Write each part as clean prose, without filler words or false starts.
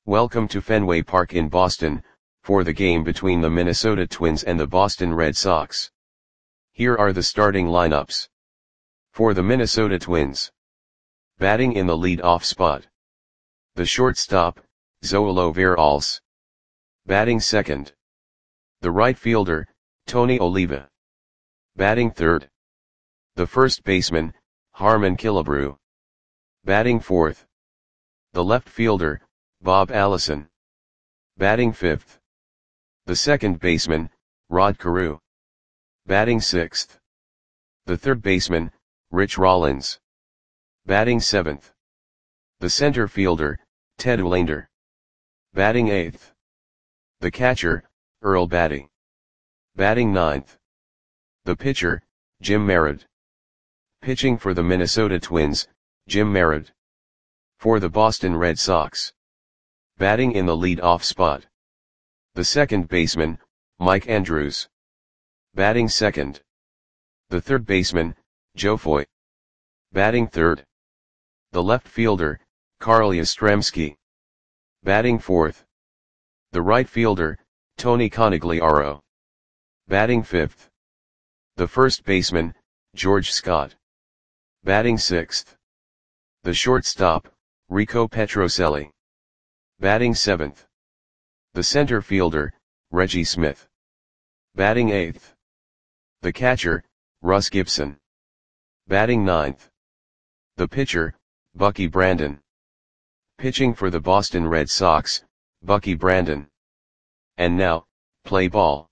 Welcome to Fenway Park in Boston, for the game between the Minnesota Twins and the Boston Red Sox. Here are the starting lineups. For the Minnesota Twins. Batting in the lead-off spot. The shortstop, Zoilo Veralce. Batting second. The right fielder, Tony Oliva. Batting third. The first baseman, Harmon Killebrew. Batting fourth. The left fielder, Bob Allison. Batting fifth. The second baseman, Rod Carew. Batting sixth. The third baseman, Rich Rollins. Batting seventh. The center fielder, Ted Uhlaender. Batting eighth. The catcher, Earl Battey. Batting ninth. The pitcher, Jim Merritt. Pitching for the Minnesota Twins, Jim Merritt. For the Boston Red Sox. Batting in the lead-off spot. The second baseman, Mike Andrews. Batting second. The third baseman, Joe Foy. Batting third. The left fielder, Carl Yastrzemski. Batting fourth. The right fielder, Tony Conigliaro. Batting fifth. The first baseman, George Scott. Batting sixth. The shortstop, Rico Petrocelli. Batting seventh. The center fielder, Reggie Smith. Batting eighth. The catcher, Russ Gibson. Batting ninth. The pitcher, Bucky Brandon. Pitching for the Boston Red Sox, Bucky Brandon. And now, play ball.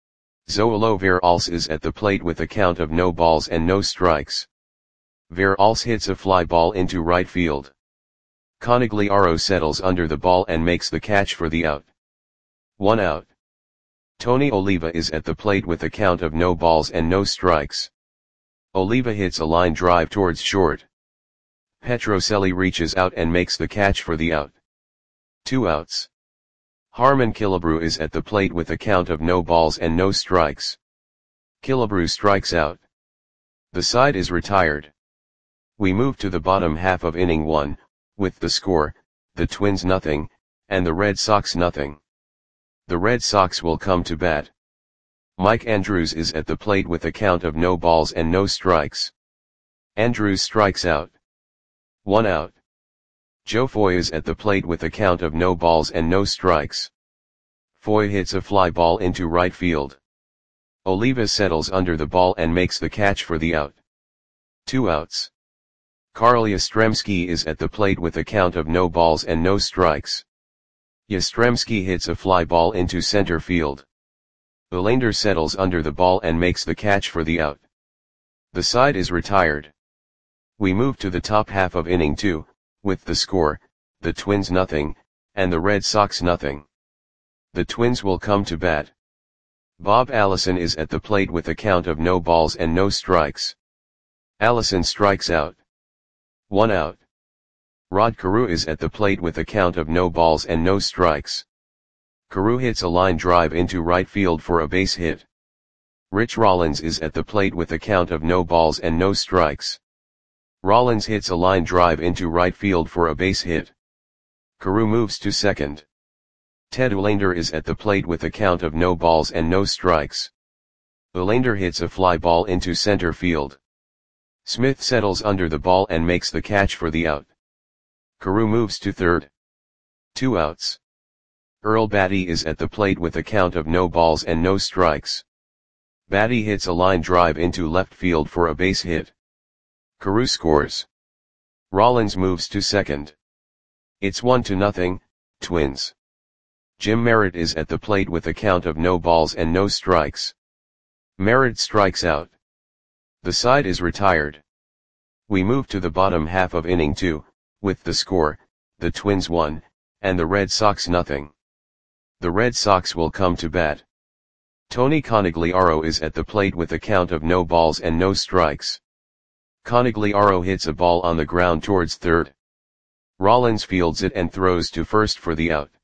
Zoilo Veralce is at the plate with a count of no balls and no strikes. Veralce hits a fly ball into right field. Conigliaro settles under the ball and makes the catch for the out. 1 out. Tony Oliva is at the plate with a count of no balls and no strikes. Oliva hits a line drive towards short. Petrocelli reaches out and makes the catch for the out. 2 outs. Harmon Killebrew is at the plate with a count of no balls and no strikes. Killebrew strikes out. The side is retired. We move to the bottom half of inning 1, with the score, the Twins nothing, and the Red Sox nothing. The Red Sox will come to bat. Mike Andrews is at the plate with a count of no balls and no strikes. Andrews strikes out. 1 out. Joe Foy is at the plate with a count of no balls and no strikes. Foy hits a fly ball into right field. Oliva settles under the ball and makes the catch for the out. 2 outs. Carl Yastrzemski is at the plate with a count of no balls and no strikes. Yastrzemski hits a fly ball into center field. Uhlaender settles under the ball and makes the catch for the out. The side is retired. We move to the top half of inning 2, with the score, the Twins nothing, and the Red Sox nothing. The Twins will come to bat. Bob Allison is at the plate with a count of no balls and no strikes. Allison strikes out. 1 out. Rod Carew is at the plate with a count of no balls and no strikes. Carew hits a line drive into right field for a base hit. Rich Rollins is at the plate with a count of no balls and no strikes. Rollins hits a line drive into right field for a base hit. Carew moves to second. Ted Uhlaender is at the plate with a count of no balls and no strikes. Uhlaender hits a fly ball into center field. Smith settles under the ball and makes the catch for the out. Carew moves to third. 2 outs. Earl Battey is at the plate with a count of no balls and no strikes. Battey hits a line drive into left field for a base hit. Carew scores. Rollins moves to second. It's 1-0, Twins. Jim Merritt is at the plate with a count of no balls and no strikes. Merritt strikes out. The side is retired. We move to the bottom half of inning 2, with the score, the Twins 1, and the Red Sox nothing. The Red Sox will come to bat. Tony Conigliaro is at the plate with a count of no balls and no strikes. Conigliaro hits a ball on the ground towards third. Rollins fields it and throws to first for the out.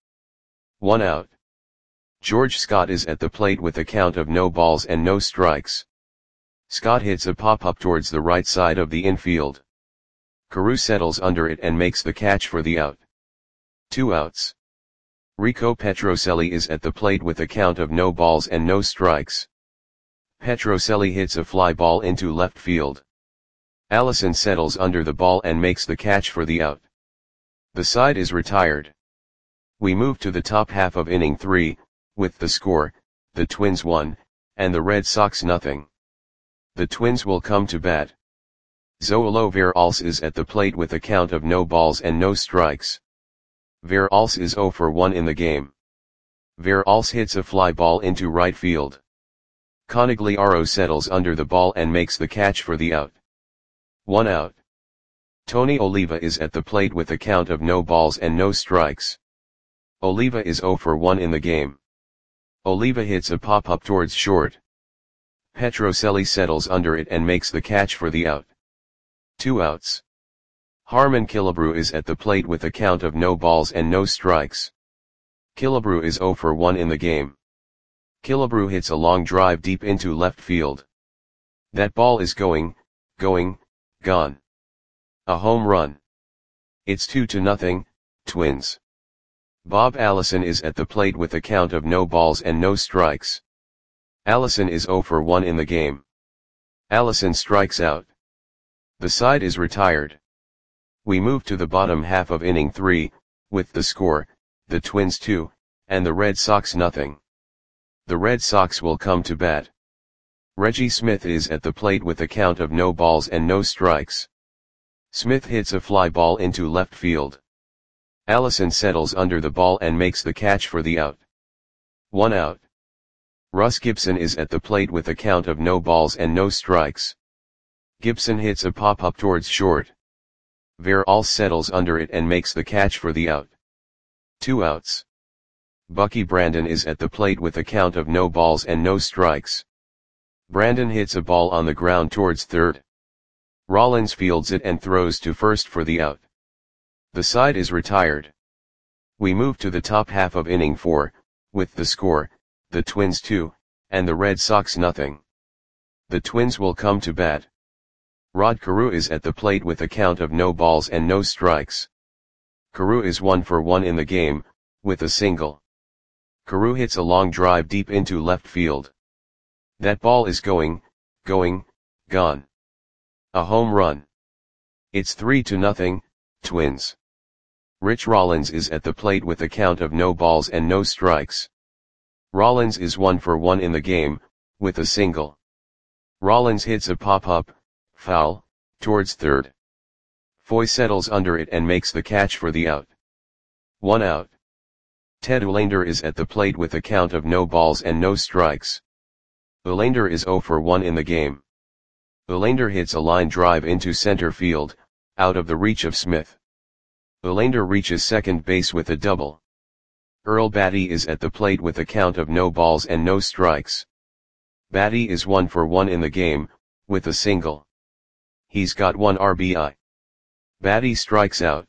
1 out. George Scott is at the plate with a count of no balls and no strikes. Scott hits a pop-up towards the right side of the infield. Carew settles under it and makes the catch for the out. 2 outs. Rico Petrocelli is at the plate with a count of no balls and no strikes. Petrocelli hits a fly ball into left field. Allison settles under the ball and makes the catch for the out. The side is retired. We move to the top half of inning 3, with the score, the Twins 1, and the Red Sox nothing. The Twins will come to bat. Zoilo Veralce is at the plate with a count of no balls and no strikes. Veralce is 0 for 1 in the game. Veralce hits a fly ball into right field. Conigliaro settles under the ball and makes the catch for the out. 1 out. Tony Oliva is at the plate with a count of no balls and no strikes. Oliva is 0 for 1 in the game. Oliva hits a pop-up towards short. Petrocelli settles under it and makes the catch for the out. 2 outs. Harmon Killebrew is at the plate with a count of no balls and no strikes. Killebrew is 0 for 1 in the game. Killebrew hits a long drive deep into left field. That ball is gone. A home run. It's 2-0, Twins. Bob Allison is at the plate with a count of no balls and no strikes. Allison is 0 for 1 in the game. Allison strikes out. The side is retired. We move to the bottom half of inning 3, with the score, the Twins 2, and the Red Sox nothing. The Red Sox will come to bat. Reggie Smith is at the plate with a count of no balls and no strikes. Smith hits a fly ball into left field. Allison settles under the ball and makes the catch for the out. 1 out. Russ Gibson is at the plate with a count of no balls and no strikes. Gibson hits a pop-up towards short. Veralce settles under it and makes the catch for the out. 2 outs. Bucky Brandon is at the plate with a count of no balls and no strikes. Brandon hits a ball on the ground towards third. Rollins fields it and throws to first for the out. The side is retired. We move to the top half of inning 4, with the score, the Twins 2, and the Red Sox nothing. The Twins will come to bat. Rod Carew is at the plate with a count of no balls and no strikes. Carew is 1 for 1 in the game, with a single. Carew hits a long drive deep into left field. That ball is gone. A home run. It's 3-0, Twins. Rich Rollins is at the plate with a count of no balls and no strikes. Rollins is 1 for 1 in the game, with a single. Rollins hits a pop-up, foul, towards third. Foy settles under it and makes the catch for the out. 1 out. Ted Uhlaender is at the plate with a count of no balls and no strikes. Uhlaender is 0 for 1 in the game. Uhlaender hits a line drive into center field, out of the reach of Smith. Uhlaender reaches second base with a double. Earl Batty is at the plate with a count of no balls and no strikes. Batty is 1 for 1 in the game, with a single. He's got 1 RBI. Batty strikes out.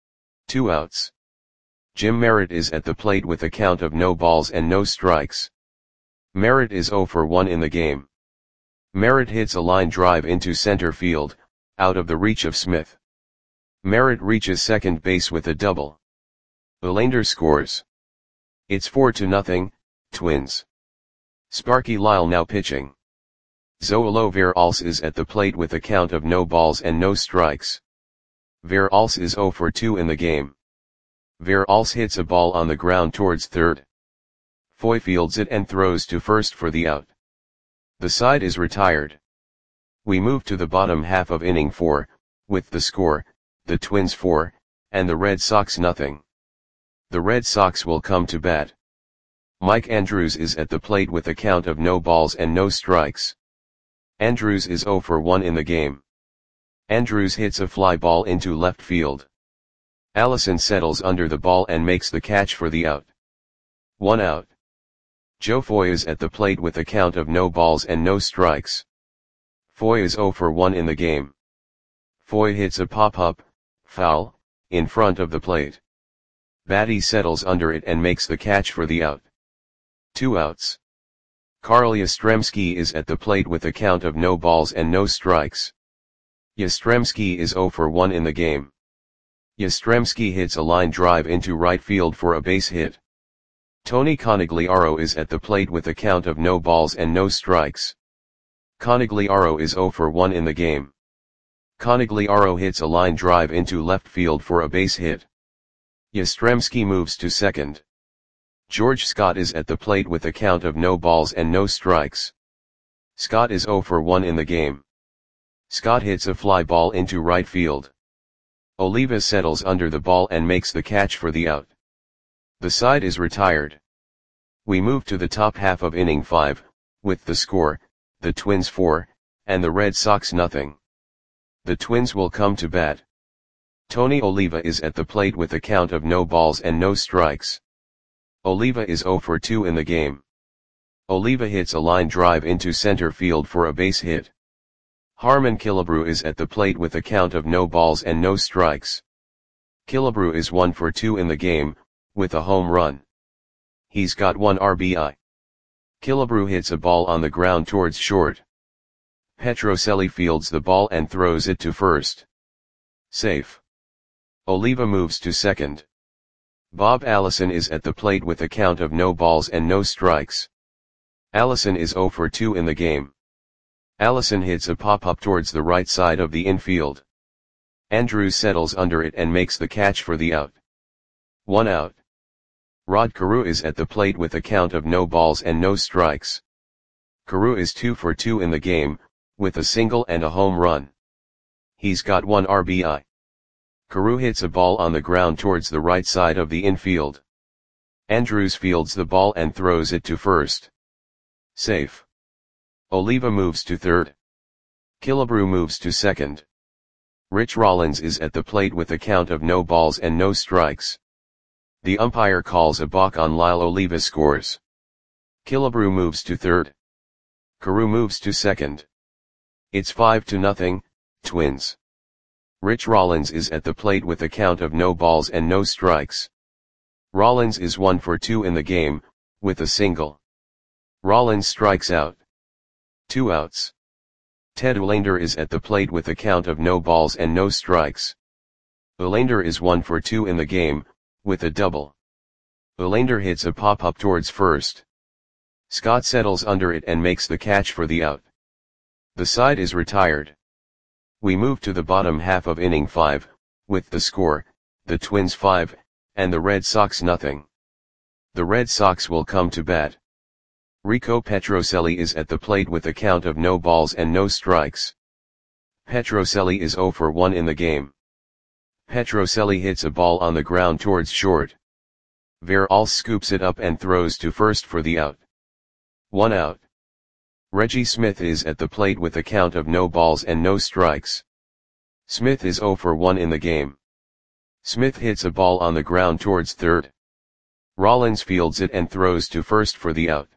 2 outs. Jim Merritt is at the plate with a count of no balls and no strikes. Merritt is 0 for 1 in the game. Merritt hits a line drive into center field, out of the reach of Smith. Merritt reaches second base with a double. Uhlaender scores. It's 4-0, Twins. Sparky Lyle now pitching. Zoilo Veralce is at the plate with a count of no balls and no strikes. Veralce is 0 for 2 in the game. Veralce hits a ball on the ground towards third. Foy fields it and throws to first for the out. The side is retired. We move to the bottom half of inning 4, with the score, the Twins 4, and the Red Sox nothing. The Red Sox will come to bat. Mike Andrews is at the plate with a count of no balls and no strikes. Andrews is 0 for 1 in the game. Andrews hits a fly ball into left field. Allison settles under the ball and makes the catch for the out. 1 out. Joe Foy is at the plate with a count of no balls and no strikes. Foy is 0 for 1 in the game. Foy hits a pop-up, foul, in front of the plate. Batty settles under it and makes the catch for the out. 2 outs. Carl Yastrzemski is at the plate with a count of no balls and no strikes. Yastrzemski is 0 for 1 in the game. Yastrzemski hits a line drive into right field for a base hit. Tony Conigliaro is at the plate with a count of no balls and no strikes. Conigliaro is 0 for 1 in the game. Conigliaro hits a line drive into left field for a base hit. Yastrzemski moves to second. George Scott is at the plate with a count of no balls and no strikes. Scott is 0 for 1 in the game. Scott hits a fly ball into right field. Oliva settles under the ball and makes the catch for the out. The side is retired. We move to the top half of inning 5, with the score, the Twins 4, and the Red Sox nothing. The Twins will come to bat. Tony Oliva is at the plate with a count of no balls and no strikes. Oliva is 0 for 2 in the game. Oliva hits a line drive into center field for a base hit. Harmon Killebrew is at the plate with a count of no balls and no strikes. Killebrew is 1 for 2 in the game, with a home run. He's got 1 RBI. Killebrew hits a ball on the ground towards short. Petrocelli fields the ball and throws it to first. Safe. Oliva moves to second. Bob Allison is at the plate with a count of no balls and no strikes. Allison is 0 for 2 in the game. Allison hits a pop-up towards the right side of the infield. Andrews settles under it and makes the catch for the out. 1 out. Rod Carew is at the plate with a count of no balls and no strikes. Carew is 2 for 2 in the game, with a single and a home run. He's got 1 RBI. Carew hits a ball on the ground towards the right side of the infield. Andrews fields the ball and throws it to first. Safe. Oliva moves to third. Killebrew moves to second. Rich Rollins is at the plate with a count of no balls and no strikes. The umpire calls a balk on Lyle Oliva scores. Killebrew moves to third. Carew moves to second. It's 5-0, Twins. Rich Rollins is at the plate with a count of no balls and no strikes. Rollins is 1 for 2 in the game, with a single. Rollins strikes out. 2 outs. Ted Uhlaender is at the plate with a count of no balls and no strikes. Uhlaender is 1 for 2 in the game, with a double. Uhlaender hits a pop-up towards first. Scott settles under it and makes the catch for the out. The side is retired. We move to the bottom half of inning 5, with the score, the Twins 5, and the Red Sox nothing. The Red Sox will come to bat. Rico Petrocelli is at the plate with a count of no balls and no strikes. Petrocelli is 0 for 1 in the game. Petrocelli hits a ball on the ground towards short. Veralce scoops it up and throws to first for the out. 1 out. Reggie Smith is at the plate with a count of no balls and no strikes. Smith is 0 for 1 in the game. Smith hits a ball on the ground towards third. Rollins fields it and throws to first for the out.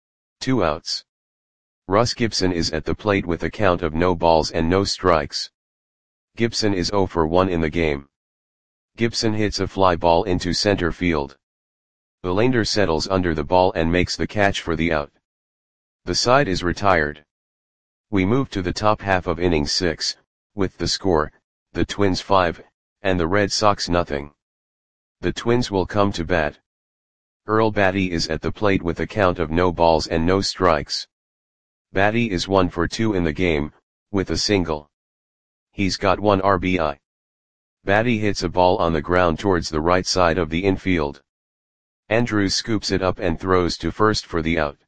2 outs. Russ Gibson is at the plate with a count of no balls and no strikes. Gibson is 0 for 1 in the game. Gibson hits a fly ball into center field. Uhlaender settles under the ball and makes the catch for the out. The side is retired. We move to the top half of inning 6, with the score, the Twins 5, and the Red Sox nothing. The Twins will come to bat. Earl Batty is at the plate with a count of no balls and no strikes. Batty is 1 for 2 in the game, with a single. He's got 1 RBI. Batty hits a ball on the ground towards the right side of the infield. Andrews scoops it up and throws to first for the out.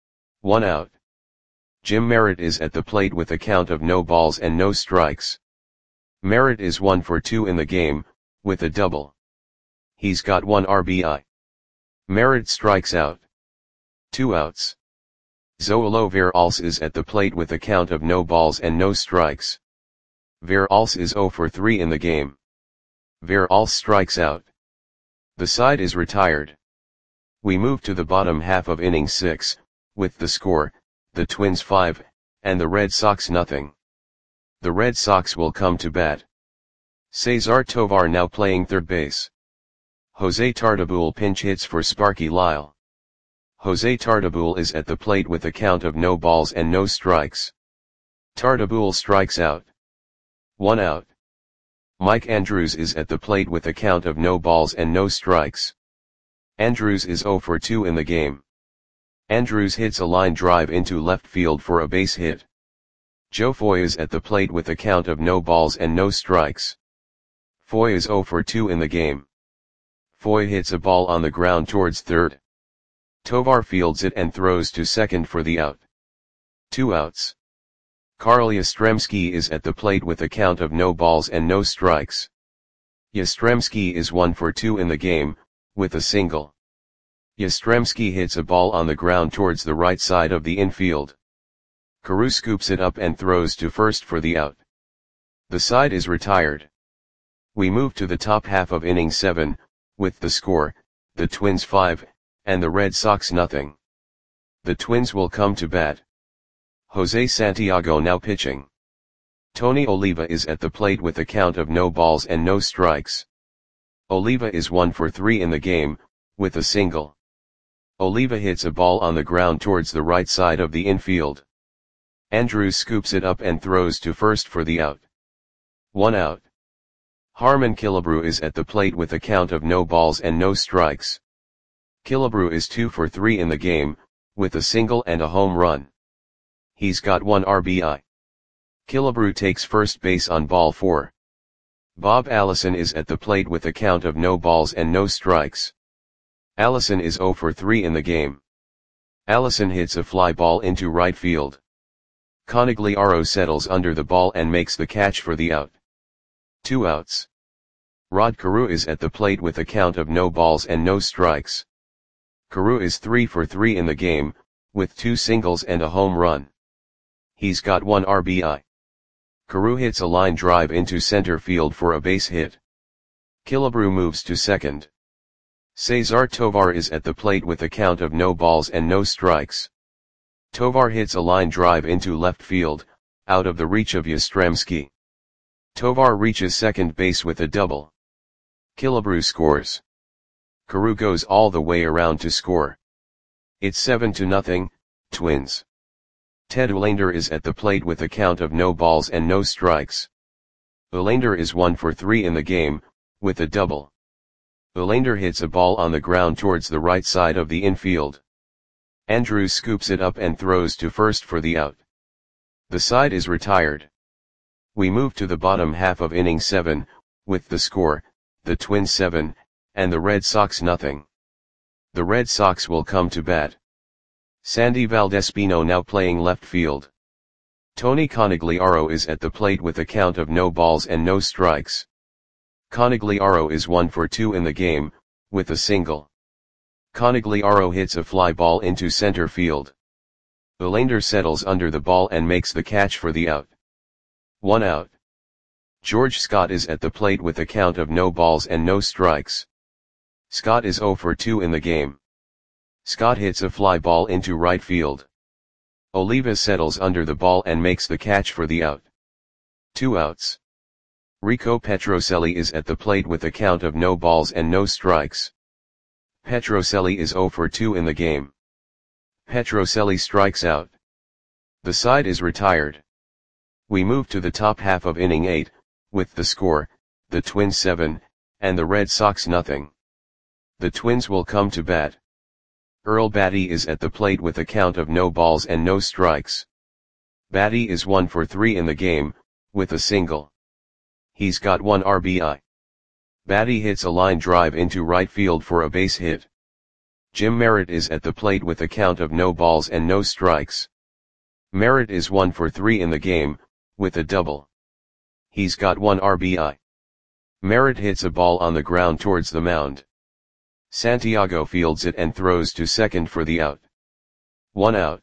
1 out. Jim Merritt is at the plate with a count of no balls and no strikes. Merritt is 1 for 2 in the game, with a double. He's got 1 RBI. Merritt strikes out. 2 outs. Zoilo Veralce is at the plate with a count of no balls and no strikes. Veralce is 0 for 3 in the game. Veralce strikes out. The side is retired. We move to the bottom half of inning 6, with the score, the Twins 5, and the Red Sox nothing. The Red Sox will come to bat. Cesar Tovar now playing third base. Jose Tartabull pinch hits for Sparky Lyle. Jose Tartabull is at the plate with a count of no balls and no strikes. Tartabull strikes out. 1 out. Mike Andrews is at the plate with a count of no balls and no strikes. Andrews is 0 for 2 in the game. Andrews hits a line drive into left field for a base hit. Joe Foy is at the plate with a count of no balls and no strikes. Foy is 0 for 2 in the game. Foy hits a ball on the ground towards third. Tovar fields it and throws to second for the out. 2 outs. Carl Yastrzemski is at the plate with a count of no balls and no strikes. Yastrzemski is 1 for 2 in the game, with a single. Yastrzemski hits a ball on the ground towards the right side of the infield. Carew scoops it up and throws to first for the out. The side is retired. We move to the top half of inning 7, with the score, the Twins 5, and the Red Sox nothing. The Twins will come to bat. Jose Santiago now pitching. Tony Oliva is at the plate with a count of no balls and no strikes. Oliva is 1 for 3 in the game, with a single. Oliva hits a ball on the ground towards the right side of the infield. Andrews scoops it up and throws to first for the out. 1 out. Harmon Killebrew is at the plate with a count of no balls and no strikes. Killebrew is 2 for 3 in the game, with a single and a home run. He's got 1 RBI. Killebrew takes first base on ball 4. Bob Allison is at the plate with a count of no balls and no strikes. Allison is 0 for 3 in the game. Allison hits a fly ball into right field. Conigliaro settles under the ball and makes the catch for the out. 2 outs. Rod Carew is at the plate with a count of no balls and no strikes. Carew is 3 for 3 in the game, with 2 singles and a home run. He's got 1 RBI. Carew hits a line drive into center field for a base hit. Killebrew moves to second. Cesar Tovar is at the plate with a count of no balls and no strikes. Tovar hits a line drive into left field, out of the reach of Yastrzemski. Tovar reaches second base with a double. Killebrew scores. Carew goes all the way around to score. It's 7-0, Twins. Ted Uhlaender is at the plate with a count of no balls and no strikes. Uhlaender is 1 for 3 in the game, with a double. Uhlaender hits a ball on the ground towards the right side of the infield. Andrews scoops it up and throws to first for the out. The side is retired. We move to the bottom half of inning 7, with the score, the Twins 7, and the Red Sox nothing. The Red Sox will come to bat. Sandy Valdespino now playing left field. Tony Conigliaro is at the plate with a count of no balls and no strikes. Conigliaro is 1 for 2 in the game, with a single. Conigliaro hits a fly ball into center field. Uhlaender settles under the ball and makes the catch for the out. 1 out. George Scott is at the plate with a count of no balls and no strikes. Scott is 0 for 2 in the game. Scott hits a fly ball into right field. Oliva settles under the ball and makes the catch for the out. 2 outs. Rico Petrocelli is at the plate with a count of no balls and no strikes. Petrocelli is 0 for 2 in the game. Petrocelli strikes out. The side is retired. We move to the top half of inning 8, with the score, the Twins 7, and the Red Sox nothing. The Twins will come to bat. Earl Batty is at the plate with a count of no balls and no strikes. Batty is 1 for 3 in the game, with a single. He's got 1 RBI. Batty hits a line drive into right field for a base hit. Jim Merritt is at the plate with a count of no balls and no strikes. Merritt is 1 for 3 in the game, with a double. He's got 1 RBI. Merritt hits a ball on the ground towards the mound. Santiago fields it and throws to second for the out. 1 out.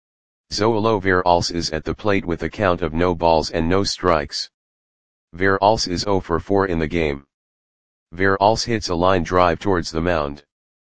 Zoilo Veralce is at the plate with a count of no balls and no strikes. Veralce is 0 for 4 in the game. Veralce hits a line drive towards the mound.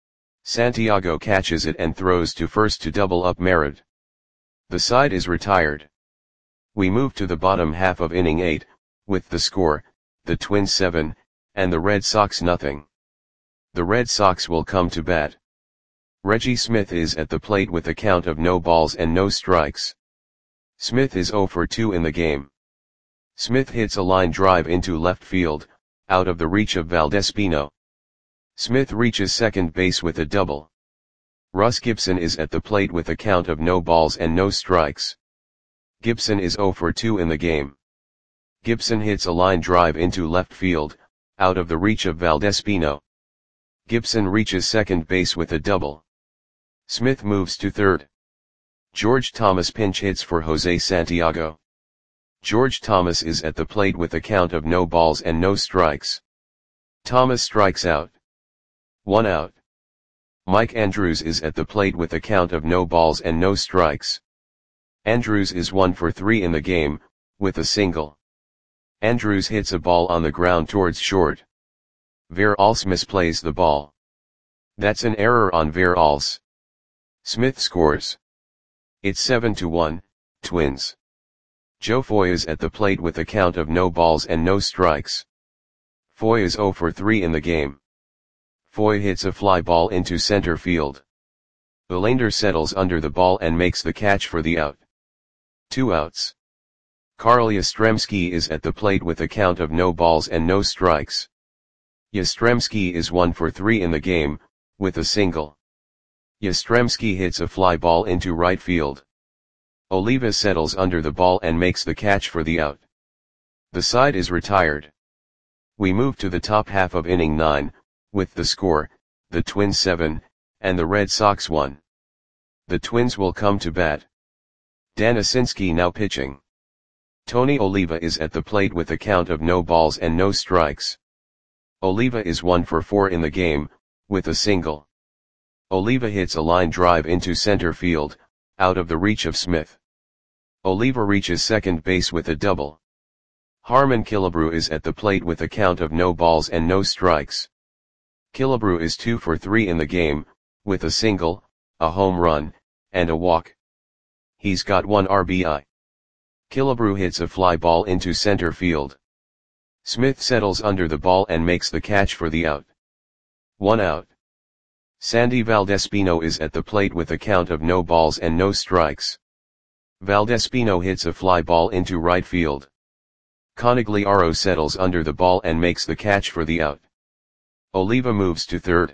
Santiago catches it and throws to first to double up Merritt. The side is retired. We move to the bottom half of inning 8, with the score, the Twins 7, and the Red Sox nothing. The Red Sox will come to bat. Reggie Smith is at the plate with a count of no balls and no strikes. Smith is 0 for 2 in the game. Smith hits a line drive into left field, out of the reach of Valdespino. Smith reaches second base with a double. Russ Gibson is at the plate with a count of no balls and no strikes. Gibson is 0 for 2 in the game. Gibson hits a line drive into left field, out of the reach of Valdespino. Gibson reaches second base with a double. Smith moves to third. George Thomas pinch hits for Jose Santiago. George Thomas is at the plate with a count of no balls and no strikes. Thomas strikes out. 1 out. Mike Andrews is at the plate with a count of no balls and no strikes. Andrews is 1 for 3 in the game, with a single. Andrews hits a ball on the ground towards short. Veralles misplays the ball. That's an error on Veralles. Smith scores. It's 7-1, Twins. Joe Foy is at the plate with a count of no balls and no strikes. Foy is 0 for 3 in the game. Foy hits a fly ball into center field. Verlander settles under the ball and makes the catch for the out. 2 outs. Carl Yastrzemski is at the plate with a count of no balls and no strikes. Yastrzemski is 1 for 3 in the game, with a single. Yastrzemski hits a fly ball into right field. Oliva settles under the ball and makes the catch for the out. The side is retired. We move to the top half of inning 9, with the score, the Twins 7, and the Red Sox 1. The Twins will come to bat. Dan Asinski now pitching. Tony Oliva is at the plate with a count of no balls and no strikes. Oliva is 1 for 4 in the game, with a single. Oliva hits a line drive into center field, out of the reach of Smith. Oliva reaches second base with a double. Harmon Killebrew is at the plate with a count of no balls and no strikes. Killebrew is 2 for 3 in the game, with a single, a home run, and a walk. He's got 1 RBI. Killebrew hits a fly ball into center field. Smith settles under the ball and makes the catch for the out. 1 out. Sandy Valdespino is at the plate with a count of no balls and no strikes. Valdespino hits a fly ball into right field. Conigliaro settles under the ball and makes the catch for the out. Oliva moves to third.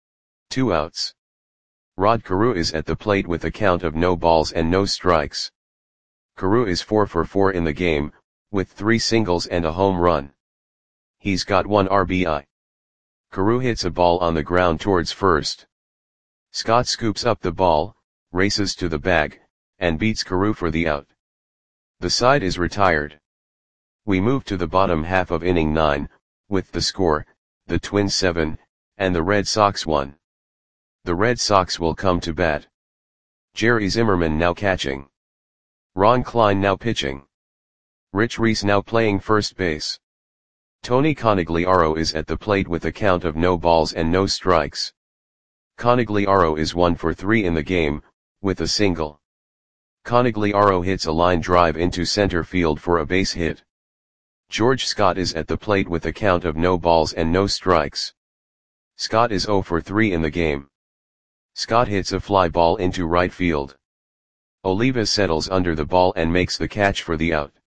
2 outs. Rod Carew is at the plate with a count of no balls and no strikes. Carew is 4 for 4 in the game, with 3 singles and a home run. He's got 1 RBI. Carew hits a ball on the ground towards first. Scott scoops up the ball, races to the bag, and beats Carew for the out. The side is retired. We move to the bottom half of inning 9, with the score, the Twins 7, and the Red Sox 1. The Red Sox will come to bat. Jerry Zimmerman now catching. Ron Klein now pitching. Rich Reese now playing first base. Tony Conigliaro is at the plate with a count of no balls and no strikes. Conigliaro is 1 for 3 in the game, with a single. Conigliaro hits a line drive into center field for a base hit. George Scott is at the plate with a count of no balls and no strikes. Scott is 0 for 3 in the game. Scott hits a fly ball into right field. Oliva settles under the ball and makes the catch for the out.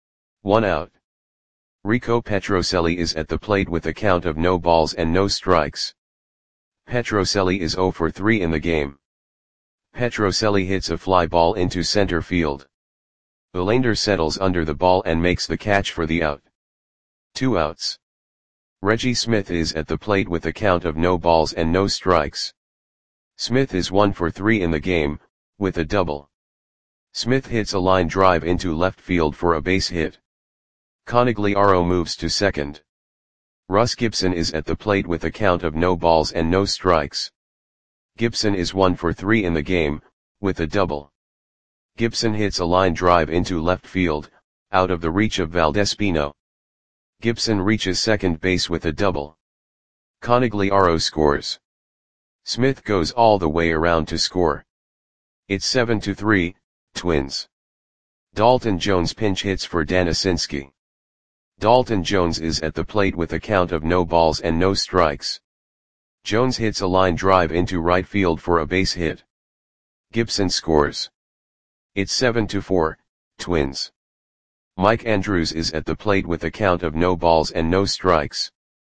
1 out. Rico Petrocelli is at the plate with a count of no balls and no strikes. Petrocelli is 0 for 3 in the game. Petrocelli hits a fly ball into center field. Verlander settles under the ball and makes the catch for the out. 2 outs. Reggie Smith is at the plate with a count of no balls and no strikes. Smith is 1 for 3 in the game, with a double. Smith hits a line drive into left field for a base hit. Conigliaro moves to second. Russ Gibson is at the plate with a count of no balls and no strikes. Gibson is 1 for 3 in the game, with a double. Gibson hits a line drive into left field, out of the reach of Valdespino. Gibson reaches second base with a double. Conigliaro scores. Smith goes all the way around to score. It's 7-3, Twins. Dalton Jones pinch hits for Dan Asinski. Dalton Jones is at the plate with a count of no balls and no strikes. Jones hits a line drive into right field for a base hit. Gibson scores. It's 7-4, Twins. Mike Andrews is at the plate with a count of no balls and no strikes.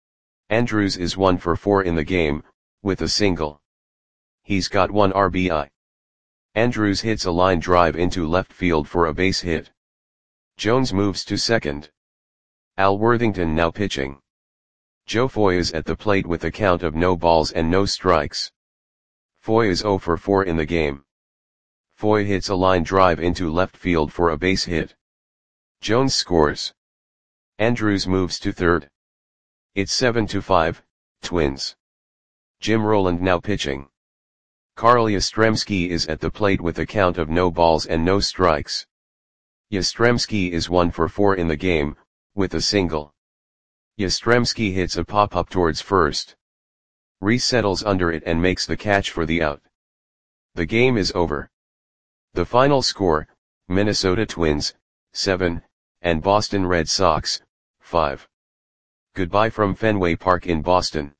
Andrews is 1 for 4 in the game, with a single. He's got 1 RBI. Andrews hits a line drive into left field for a base hit. Jones moves to second. Al Worthington now pitching. Joe Foy is at the plate with a count of no balls and no strikes. Foy is 0 for 4 in the game. Foy hits a line drive into left field for a base hit. Jones scores. Andrews moves to third. It's 7-5, Twins. Jim Roland now pitching. Carl Yastrzemski is at the plate with a count of no balls and no strikes. Yastrzemski is 1 for 4 in the game, with a single. Yastrzemski hits a pop-up towards first. Reese settles under it and makes the catch for the out. The game is over. The final score, Minnesota Twins, 7, and Boston Red Sox, 5. Goodbye from Fenway Park in Boston.